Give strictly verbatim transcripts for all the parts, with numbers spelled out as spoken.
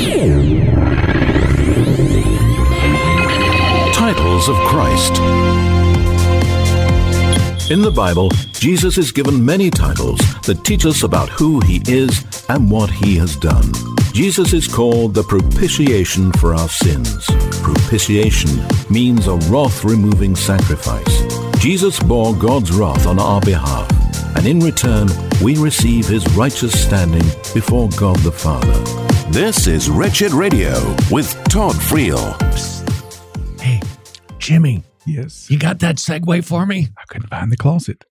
Titles of Christ. In the Bible, Jesus is given many titles that teach us about who he is and what he has done. Jesus is called the propitiation for our sins. Propitiation means a wrath-removing sacrifice. Jesus bore God's wrath on our behalf, and in return, we receive his righteous standing before God the Father. This is Wretched Radio with Todd Friel. Hey, Jimmy. Yes. You got that segue for me? I couldn't find the closet.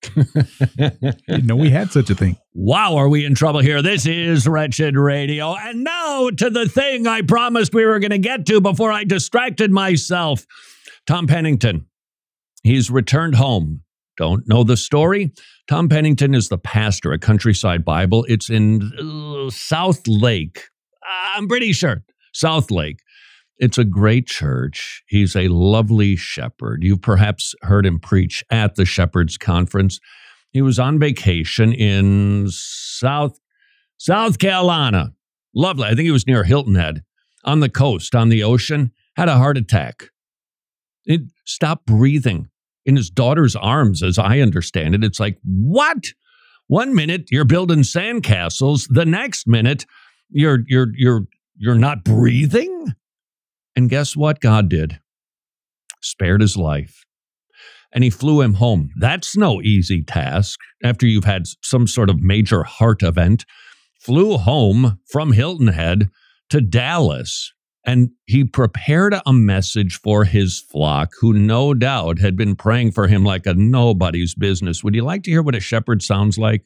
Didn't know we had such a thing. Wow, are we in trouble here? This is Wretched Radio. And now to the thing I promised we were going to get to before I distracted myself. Tom Pennington. He's returned home. Don't know the story? Tom Pennington is the pastor at Countryside Bible. It's in uh, South Lake. I'm pretty sure. South Lake. It's a great church. He's a lovely shepherd. You've perhaps heard him preach at the Shepherds Conference. He was on vacation in South, South Carolina. Lovely. I think he was near Hilton Head, on the coast, on the ocean. Had a heart attack. It stopped breathing in his daughter's arms, as I understand it. It's like, what? One minute you're building sandcastles. The next minute you're you're you're you're not breathing. And guess what God did? Spared his life. And he flew him home. That's no easy task after you've had some sort of major heart event. Flew home from Hilton Head to Dallas. And he prepared a message for his flock, who no doubt had been praying for him like a nobody's business. Would you like to hear what a shepherd sounds like?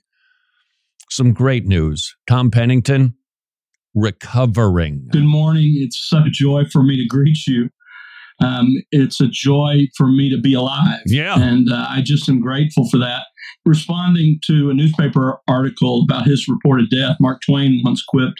Some great news. Tom Pennington, recovering. Good morning. It's such a joy for me to greet you. Um, it's a joy for me to be alive. Yeah. And uh, I just am grateful for that. Responding to a newspaper article about his reported death, Mark Twain once quipped,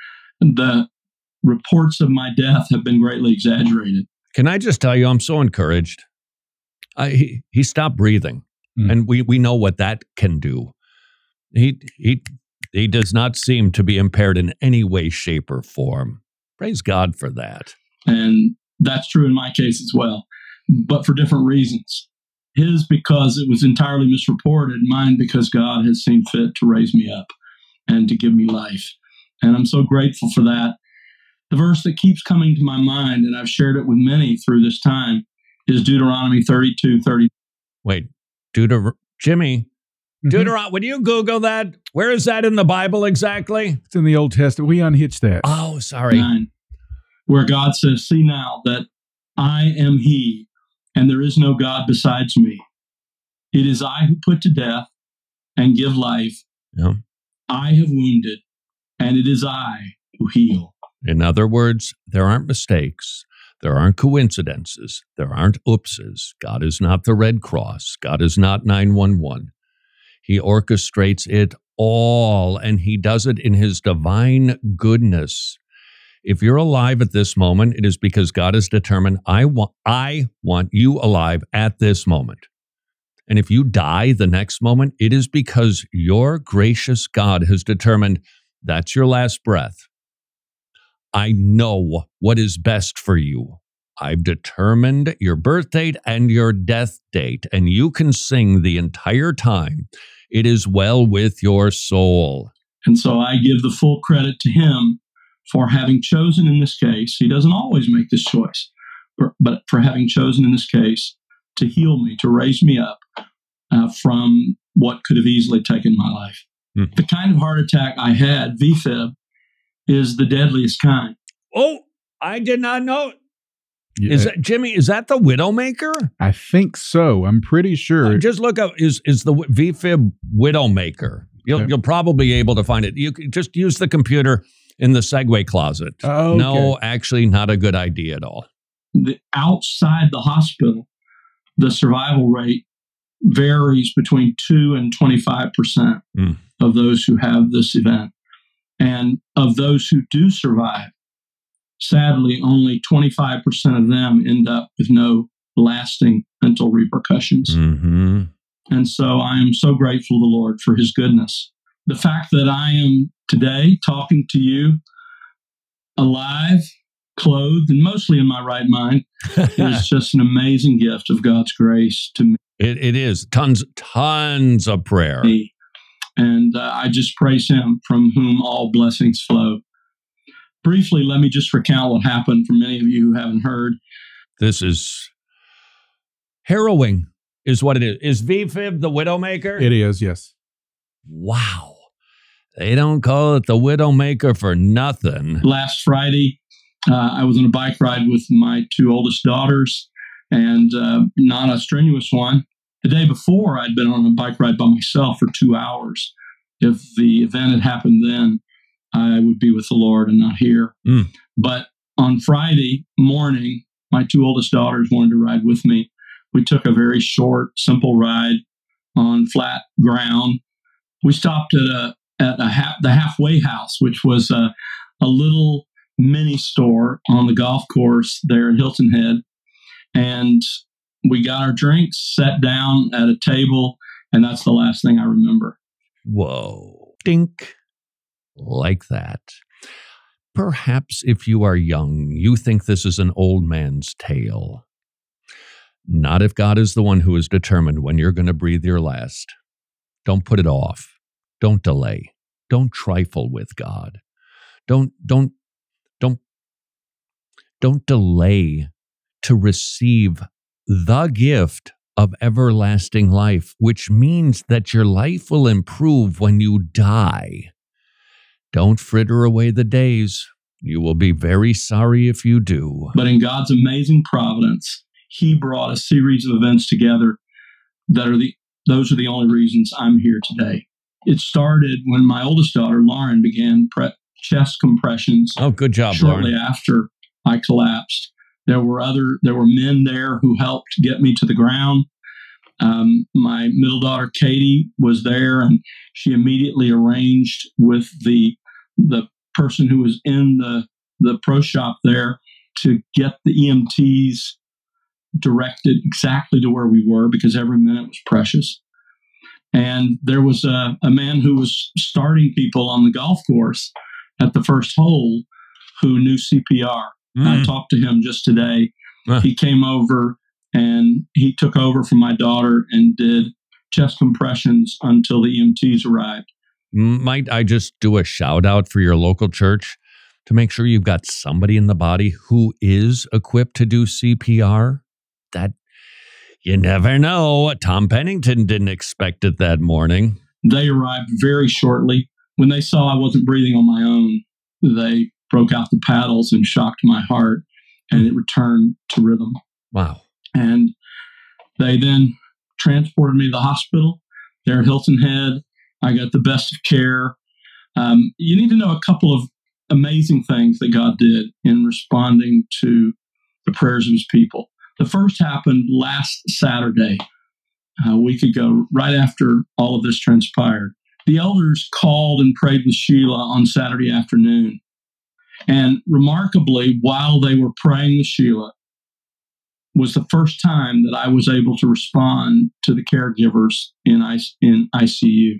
the reports of my death have been greatly exaggerated. Can I just tell you, I'm so encouraged. I, he, he stopped breathing, mm. and we, we know what that can do. He he he does not seem to be impaired in any way, shape, or form. Praise God for that. And that's true in my case as well, but for different reasons. His because it was entirely misreported, mine because God has seen fit to raise me up and to give me life. And I'm so grateful for that. The verse that keeps coming to my mind, and I've shared it with many through this time, is Deuteronomy thirty-two thirty. Wait, Deuter- Jimmy, mm-hmm. Deuteronomy, would you Google that? Where is that in the Bible exactly? It's in the Old Testament. We unhitched that. Oh, sorry. Nine, where God says, see now that I am he, and there is no God besides me. It is I who put to death and give life. Yeah. I have wounded, and it is I who heal. In other words, there aren't mistakes. There aren't coincidences. There aren't oopses. God is not the Red Cross. God is not nine one one. He orchestrates it all, and he does it in his divine goodness. If you're alive at this moment, it is because God has determined, I want, I want you alive at this moment. And if you die the next moment, it is because your gracious God has determined that's your last breath. I know what is best for you. I've determined your birth date and your death date, and you can sing the entire time, it is well with your soul. And so I give the full credit to him for having chosen in this case. He doesn't always make this choice, but for having chosen in this case to heal me, to raise me up uh, from what could have easily taken my life. Mm-hmm. The kind of heart attack I had, V Fib, is the deadliest kind. Oh, I did not know. Yeah. Is that, Jimmy, is that the Widowmaker? I think so. I'm pretty sure. Uh, just look up, is is the V Fib Widowmaker. You'll, okay. you'll probably be able to find it. You can just use the computer in the Segway closet. Oh, okay. No, actually not a good idea at all. The, outside the hospital, the survival rate varies between two and twenty-five percent mm. of those who have this event. And of those who do survive, sadly, only twenty-five percent of them end up with no lasting mental repercussions. Mm-hmm. And so I am so grateful to the Lord for his goodness. The fact that I am today talking to you alive, clothed, and mostly in my right mind is just an amazing gift of God's grace to me. It, it is. Tons, tons of prayer. And uh, I just praise him from whom all blessings flow. Briefly, let me just recount what happened for many of you who haven't heard. This is harrowing, is what it is. Is V-Fib the Widowmaker? It is, yes. Wow. They don't call it the Widowmaker for nothing. Last Friday, uh, I was on a bike ride with my two oldest daughters, and uh, not a strenuous one. The day before, I'd been on a bike ride by myself for two hours. If the event had happened then, I would be with the Lord and not here. Mm. But on Friday morning, my two oldest daughters wanted to ride with me. We took a very short, simple ride on flat ground. We stopped at a at a half, the halfway house, which was a, a little mini store on the golf course there at Hilton Head. And we got our drinks, sat down at a table, and that's the last thing I remember. Whoa. Dink. Like that. Perhaps if you are young, you think this is an old man's tale. Not if God is the one who is determined when you're going to breathe your last. Don't put it off. Don't delay. Don't trifle with God. Don't, don't, don't, don't delay to receive the gift of everlasting life, which means that your life will improve when you die. Don't fritter away the days. You will be very sorry if you do. But in God's amazing providence, he brought a series of events together that are the, those are the only reasons I'm here today. It started when my oldest daughter, Lauren, began pre- chest compressions. Oh, good job, shortly Lauren. after I collapsed. There were other, there were men there who helped get me to the ground. Um, my middle daughter, Katie, was there, and she immediately arranged with the the person who was in the, the pro shop there to get the E M Ts directed exactly to where we were, because every minute was precious. And there was a, a man who was starting people on the golf course at the first hole who knew C P R. Mm. I talked to him just today. Uh. He came over and he took over from my daughter and did chest compressions until the E M Ts arrived. Might I just do a shout out for your local church to make sure you've got somebody in the body who is equipped to do C P R? That, you never know. Tom Pennington didn't expect it that morning. They arrived very shortly. When they saw I wasn't breathing on my own, they broke out the paddles and shocked my heart, and it returned to rhythm. Wow. And they then transported me to the hospital there at Hilton Head. I got the best of care. Um, you need to know a couple of amazing things that God did in responding to the prayers of his people. The first happened last Saturday, a week ago, right after all of this transpired. The elders called and prayed with Sheila on Saturday afternoon. And remarkably, while they were praying with Sheila, was the first time that I was able to respond to the caregivers in I C U.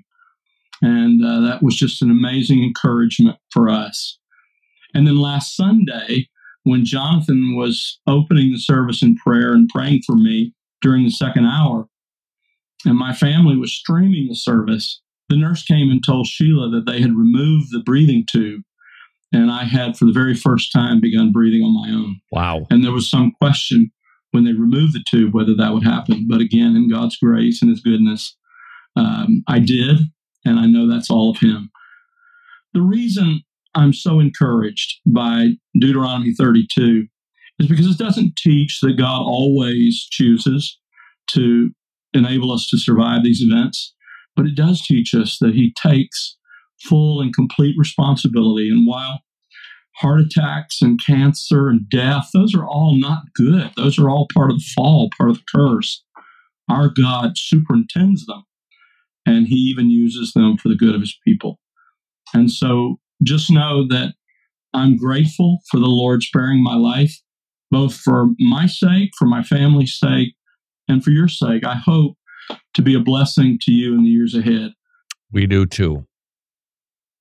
And uh, that was just an amazing encouragement for us. And then last Sunday, when Jonathan was opening the service in prayer and praying for me during the second hour, and my family was streaming the service, the nurse came and told Sheila that they had removed the breathing tube. And I had, for the very first time, begun breathing on my own. Wow. And there was some question when they removed the tube whether that would happen. But again, in God's grace and his goodness, um, I did. And I know that's all of him. The reason I'm so encouraged by Deuteronomy thirty-two is because it doesn't teach that God always chooses to enable us to survive these events, but it does teach us that he takes full and complete responsibility. And while heart attacks and cancer and death, those are all not good. Those are all part of the fall, part of the curse. Our God superintends them, and he even uses them for the good of his people. And so just know that I'm grateful for the Lord sparing my life, both for my sake, for my family's sake, and for your sake. I hope to be a blessing to you in the years ahead. We do too.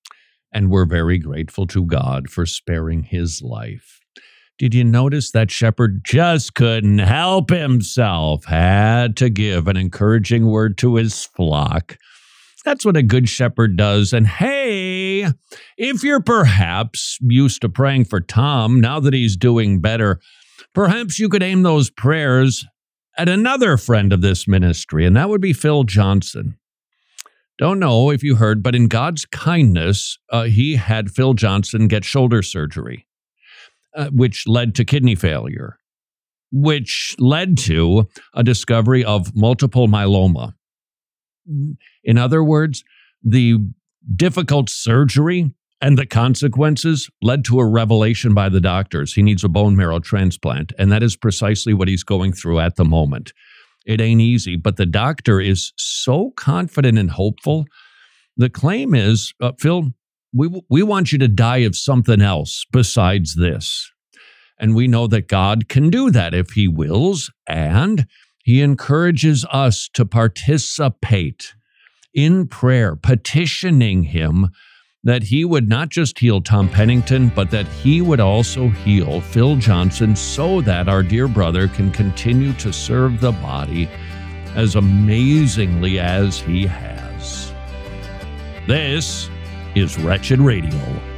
and we're very grateful to God for sparing his life. Did you notice that shepherd just couldn't help himself, had to give an encouraging word to his flock? That's what a good shepherd does. And hey, if you're perhaps used to praying for Tom, now that he's doing better, perhaps you could aim those prayers at another friend of this ministry, and that would be Phil Johnson. Don't know if you heard, but in God's kindness, uh, he had Phil Johnson get shoulder surgery, uh, which led to kidney failure, which led to a discovery of multiple myeloma. In other words, the difficult surgery and the consequences led to a revelation by the doctors. He needs a bone marrow transplant, and that is precisely what he's going through at the moment. It ain't easy, but the doctor is so confident and hopeful. The claim is, uh, Phil, we we want you to die of something else besides this. And we know that God can do that if he wills, and he encourages us to participate in prayer, petitioning him that he would not just heal Tom Pennington, but that he would also heal Phil Johnson so that our dear brother can continue to serve the body as amazingly as he has. This is Wretched Radio.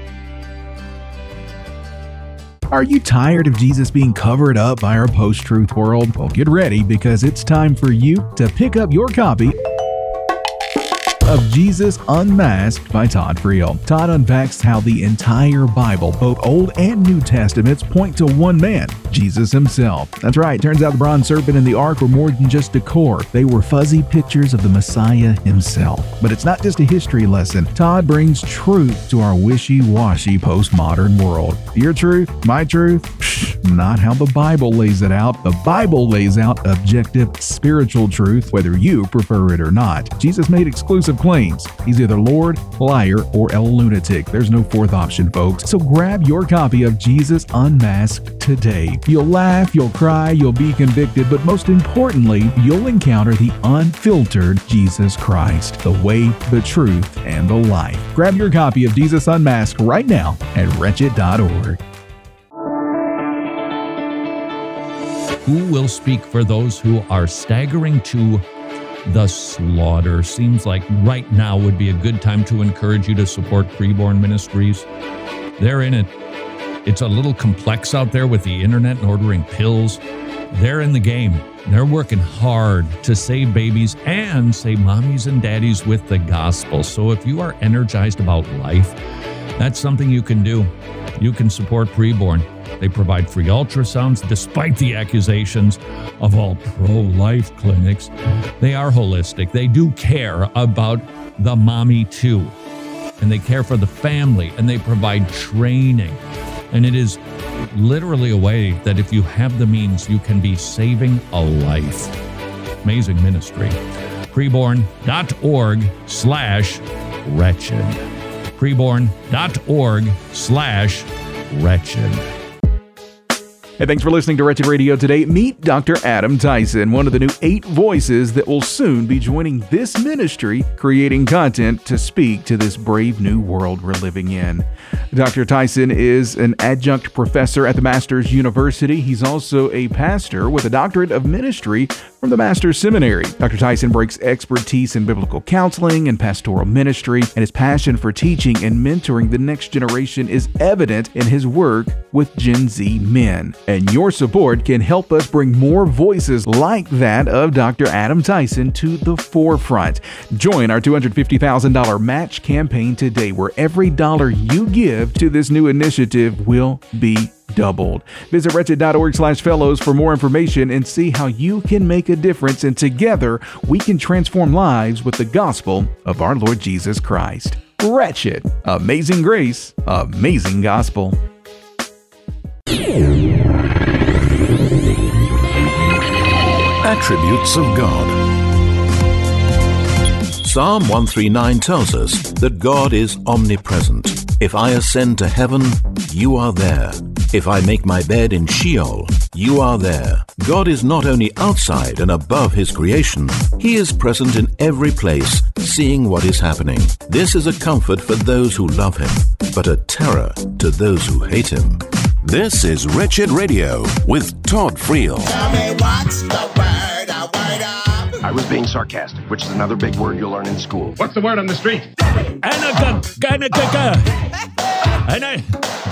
Are you tired of Jesus being covered up by our post-truth world? Well, get ready, because it's time for you to pick up your copy of Jesus Unmasked by Todd Friel. Todd unpacks how the entire Bible, both Old and New Testaments, point to one man, Jesus himself. That's right, turns out the bronze serpent and the ark were more than just decor. They were fuzzy pictures of the Messiah himself. But it's not just a history lesson. Todd brings truth to our wishy-washy postmodern world. Your truth, my truth? Psh, not how the Bible lays it out. The Bible lays out objective spiritual truth, whether you prefer it or not. Jesus made exclusive claims. He's either Lord, liar, or a lunatic. There's no fourth option, folks. So grab your copy of Jesus Unmasked today. You'll laugh, you'll cry, you'll be convicted, but most importantly, you'll encounter the unfiltered Jesus Christ, the way, the truth, and the life. Grab your copy of Jesus Unmasked right now at wretched dot org. Who will speak for those who are staggering to the slaughter? Seems like right now would be a good time to encourage you to support Preborn Ministries. They're in it. It's a little complex out there with the internet and ordering pills. They're in the game. They're working hard to save babies and save mommies and daddies with the gospel. So if you are energized about life, that's something you can do. You can support Preborn. They provide free ultrasounds despite the accusations of all pro-life clinics. They are holistic. They do care about the mommy too. And they care for the family, and they provide training. And it is literally a way that if you have the means, you can be saving a life. Amazing ministry. Preborn.org slash wretched. Preborn.org slash wretched. Hey, thanks for listening to Wretched Radio today. Meet Doctor Adam Tyson, one of the new eight voices that will soon be joining this ministry, creating content to speak to this brave new world we're living in. Doctor Tyson is an adjunct professor at the Masters University. He's also a pastor with a doctorate of ministry from the Masters Seminary. Doctor Tyson brings expertise in biblical counseling and pastoral ministry, and his passion for teaching and mentoring the next generation is evident in his work with Gen Z men. And your support can help us bring more voices like that of Doctor Adam Tyson to the forefront. Join our two hundred fifty thousand dollars match campaign today, where every dollar you give to this new initiative will be doubled. Visit wretched.org slash fellows for more information and see how you can make a difference, and together we can transform lives with the gospel of our Lord Jesus Christ. Wretched. Amazing grace. Amazing gospel. Attributes of God. Psalm one thirty-nine tells us that God is omnipresent. If I ascend to heaven, you are there. If I make my bed in Sheol, you are there. God is not only outside and above his creation, he is present in every place, seeing what is happening. This is a comfort for those who love him, but a terror to those who hate him. This is Wretched Radio with Todd Friel. Tell me what's the word, a word up. I was being sarcastic, which is another big word you'll learn in school. What's the word on the street? Anna, Anna, Anna,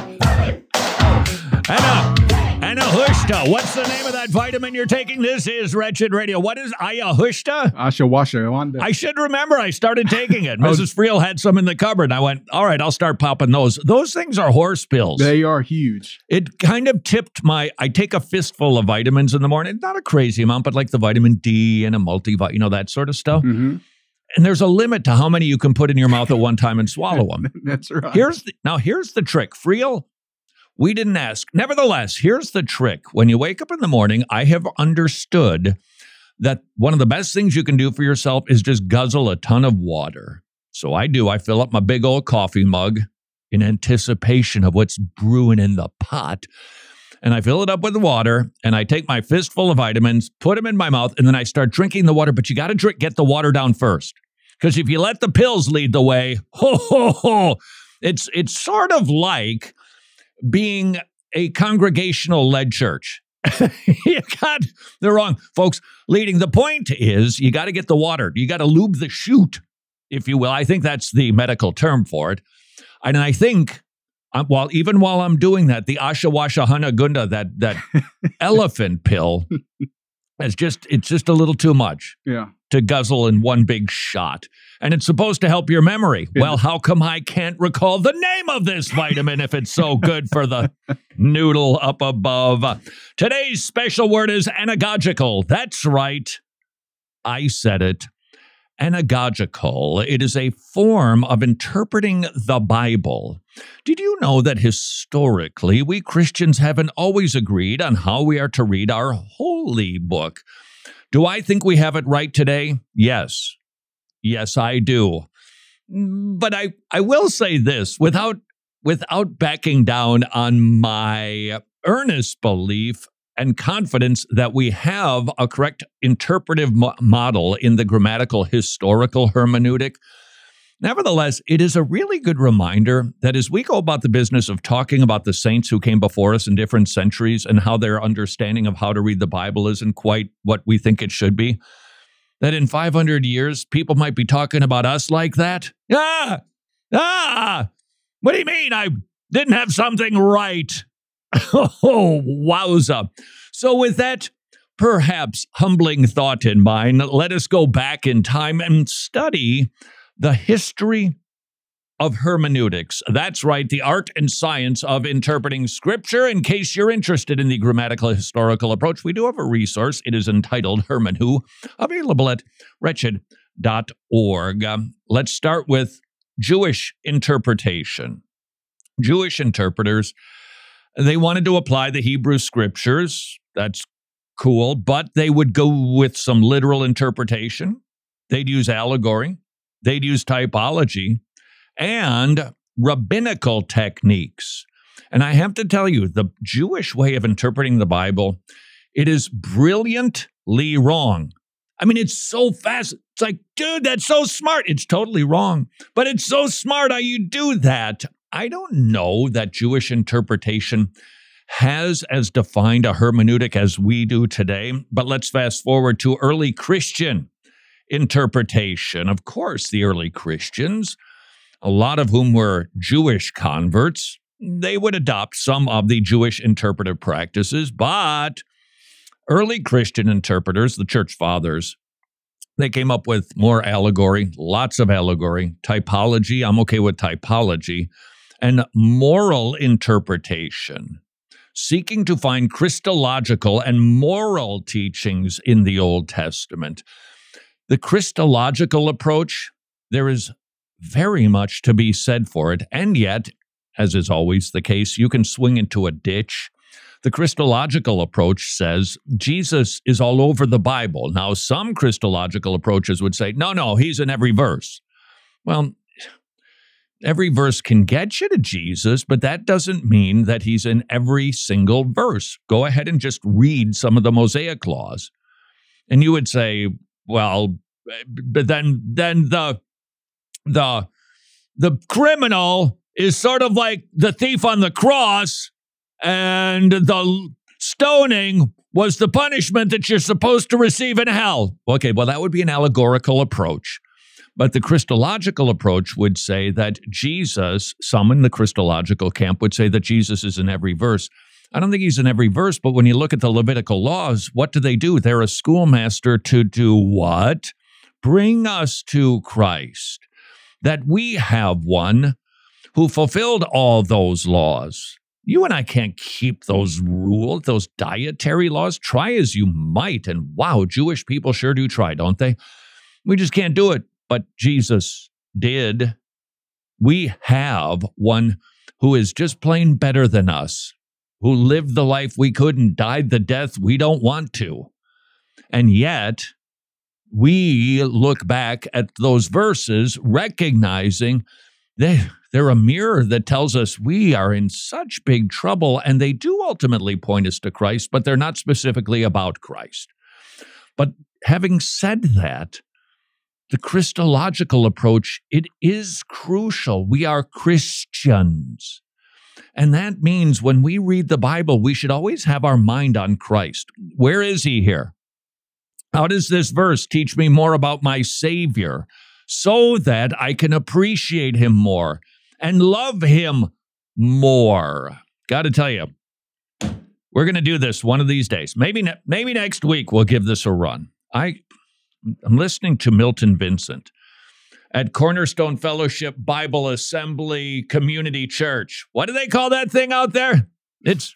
Anna, Anna Hushta. What's the name of that vitamin you're taking? This is Wretched Radio. What is Ayahuasca? Ashawasha. I should remember. I started taking it. Missus Friel had some in the cupboard. I went, all right, I'll start popping those. Those things are horse pills. They are huge. It kind of tipped my, I take a fistful of vitamins in the morning. Not a crazy amount, but like the vitamin D and a multivitamin, you know, that sort of stuff. Mm-hmm. And there's a limit to how many you can put in your mouth at one time and swallow them. That's right. Here's the, now, here's the trick. Friel, we didn't ask. Nevertheless, here's the trick. When you wake up in the morning, I have understood that one of the best things you can do for yourself is just guzzle a ton of water. So I do. I fill up my big old coffee mug in anticipation of what's brewing in the pot. And I fill it up with water, and I take my fistful of vitamins, put them in my mouth, and then I start drinking the water. But you got to drink, get the water down first. Because if you let the pills lead the way, ho, ho, ho, it's, it's sort of like being a congregational-led church. You got the wrong folks leading. The point is you got to get the water. You got to lube the chute, if you will. I think that's the medical term for it. And I think um, while even while I'm doing that, the Ashawasha Hana Gunda, that that elephant pill, is just it's just a little too much. Yeah. To guzzle in one big shot. And it's supposed to help your memory. Well, how come I can't recall the name of this vitamin if it's so good for the noodle up above? Today's special word is anagogical. That's right. I said it. Anagogical. It is a form of interpreting the Bible. Did you know that historically we Christians haven't always agreed on how we are to read our holy book? Do I think we have it right today? Yes. Yes, I do. But I, I will say this, without, without backing down on my earnest belief and confidence that we have a correct interpretive mo- model in the grammatical historical hermeneutic. Nevertheless, it is a really good reminder that as we go about the business of talking about the saints who came before us in different centuries and how their understanding of how to read the Bible isn't quite what we think it should be, that in five hundred years, people might be talking about us like that. Ah! Ah! What do you mean I didn't have something right? Oh, wowza. So with that perhaps humbling thought in mind, let us go back in time and study the history of hermeneutics. That's right, the art and science of interpreting Scripture. In case you're interested in the grammatical historical approach, we do have a resource. It is entitled Hermeneu, available at wretched dot org. Um, let's start with Jewish interpretation. Jewish interpreters, they wanted to apply the Hebrew Scriptures. That's cool, but they would go with some literal interpretation. They'd use allegory. They'd use typology and rabbinical techniques. And I have to tell you, the Jewish way of interpreting the Bible, it is brilliantly wrong. I mean, it's so fast. It's like, dude, that's so smart. It's totally wrong, but it's so smart how you do that. I don't know that Jewish interpretation has as defined a hermeneutic as we do today, but let's fast forward to early Christian interpretation. Of course, the early Christians, a lot of whom were Jewish converts, they would adopt some of the Jewish interpretive practices, but early Christian interpreters, the church fathers, they came up with more allegory, lots of allegory, typology, I'm okay with typology, and moral interpretation, seeking to find Christological and moral teachings in the Old Testament. The Christological approach, there is very much to be said for it, and yet, as is always the case, you can swing into a ditch. The Christological approach says Jesus is all over the Bible. Now, some Christological approaches would say, no, no, he's in every verse. Well, Every verse can get you to Jesus, but that doesn't mean that he's in every single verse. Go ahead and just read some of the Mosaic laws. And you would say, well, but then then the the the criminal is sort of like the thief on the cross, and the stoning was the punishment that you're supposed to receive in hell. Okay, well, that would be an allegorical approach. But the Christological approach would say that Jesus, some in the Christological camp would say that Jesus is in every verse. I don't think he's in every verse, but when you look at the Levitical laws, what do they do? They're a schoolmaster to do what? Bring us to Christ, that we have one who fulfilled all those laws. You and I can't keep those rules, those dietary laws. Try as you might, and wow, Jewish people sure do try, don't they? We just can't do it. But Jesus did. We have one who is just plain better than us, who lived the life we couldn't, died the death we don't want to. And yet, we look back at those verses recognizing they, they're a mirror that tells us we are in such big trouble, and they do ultimately point us to Christ, but they're not specifically about Christ. But having said that, the Christological approach, it is crucial. We are Christians. And that means when we read the Bible, we should always have our mind on Christ. Where is he here? How does this verse teach me more about my Savior so that I can appreciate him more and love him more? Got to tell you, we're going to do this one of these days. Maybe, ne- maybe next week we'll give this a run. I... I'm listening to Milton Vincent at Cornerstone Fellowship Bible Assembly Community Church. What do they call that thing out there? It's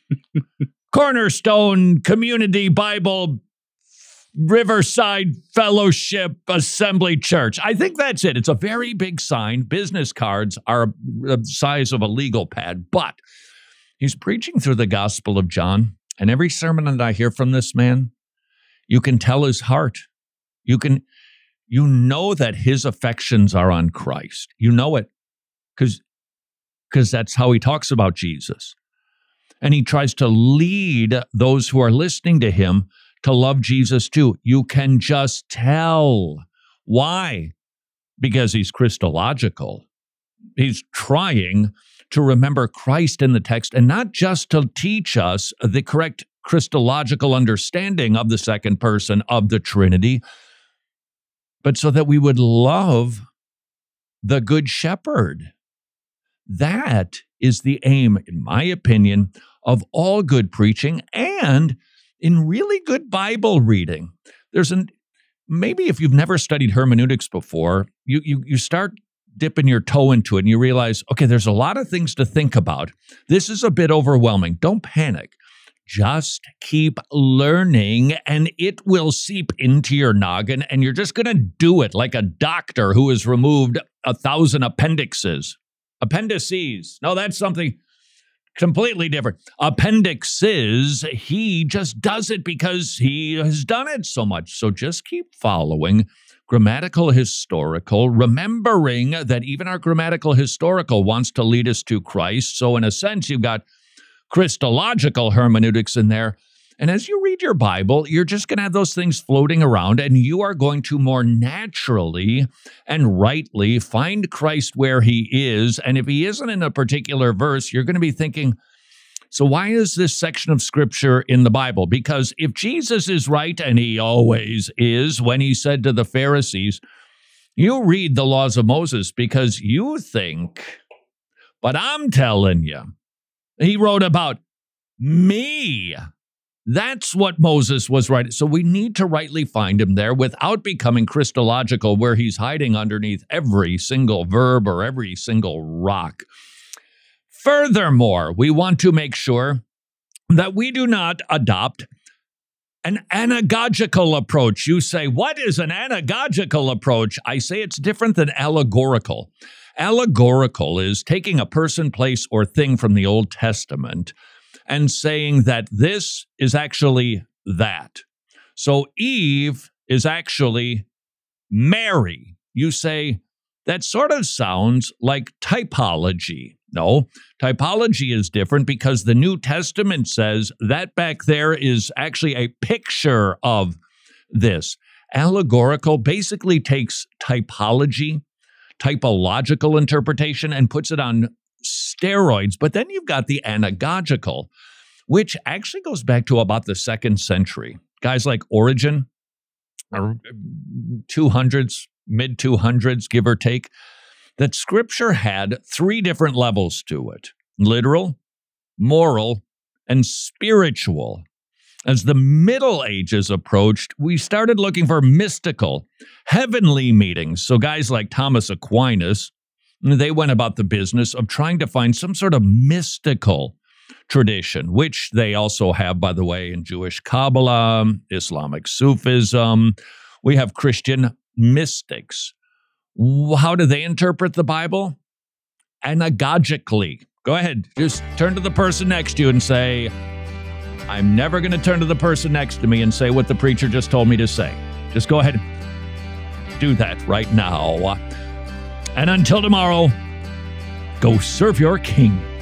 Cornerstone Community Bible Riverside Fellowship Assembly Church. I think that's it. It's a very big sign. Business cards are the size of a legal pad, but he's preaching through the Gospel of John, and every sermon that I hear from this man, you can tell his heart. You can, you know that his affections are on Christ. You know it because because that's how he talks about Jesus. And he tries to lead those who are listening to him to love Jesus too. You can just tell. Why? Because he's Christological. He's trying to remember Christ in the text, and not just to teach us the correct Christological understanding of the second person of the Trinity, but so that we would love the Good Shepherd. That is the aim, in my opinion, of all good preaching and in really good Bible reading. There's an, maybe if you've never studied hermeneutics before, you, you, you start dipping your toe into it and you realize, okay, there's a lot of things to think about. This is a bit overwhelming. Don't panic. Just keep learning, and it will seep into your noggin, and you're just going to do it like a doctor who has removed a thousand appendixes. Appendices. No, that's something completely different. Appendixes, he just does it because he has done it so much. So just keep following grammatical historical, remembering that even our grammatical historical wants to lead us to Christ. So in a sense, you've got Christological hermeneutics in there. And as you read your Bible, you're just going to have those things floating around, and you are going to more naturally and rightly find Christ where he is. And if he isn't in a particular verse, you're going to be thinking, so why is this section of Scripture in the Bible? Because if Jesus is right, and he always is, when he said to the Pharisees, you read the laws of Moses because you think, but I'm telling you, he wrote about me. That's what Moses was writing. So we need to rightly find him there without becoming Christological, where he's hiding underneath every single verb or every single rock. Furthermore, we want to make sure that we do not adopt an anagogical approach. You say, what is an anagogical approach? I say it's different than allegorical. Allegorical is taking a person, place, or thing from the Old Testament and saying that this is actually that. So Eve is actually Mary. You say, that sort of sounds like typology. No, typology is different because the New Testament says that back there is actually a picture of this. Allegorical basically takes typology, typological interpretation, and puts it on steroids. But then you've got the anagogical, which actually goes back to about the second century. Guys like Origen, two hundreds, mid two hundreds, give or take, that Scripture had three different levels to it: literal, moral, and spiritual. As the Middle Ages approached, we started looking for mystical, heavenly meanings. So guys like Thomas Aquinas, they went about the business of trying to find some sort of mystical tradition, which they also have, by the way, in Jewish Kabbalah, Islamic Sufism. We have Christian mystics. How do they interpret the Bible? Anagogically. Go ahead, just turn to the person next to you and say, I'm never going to turn to the person next to me and say what the preacher just told me to say. Just go ahead and do that right now. And until tomorrow, go serve your king.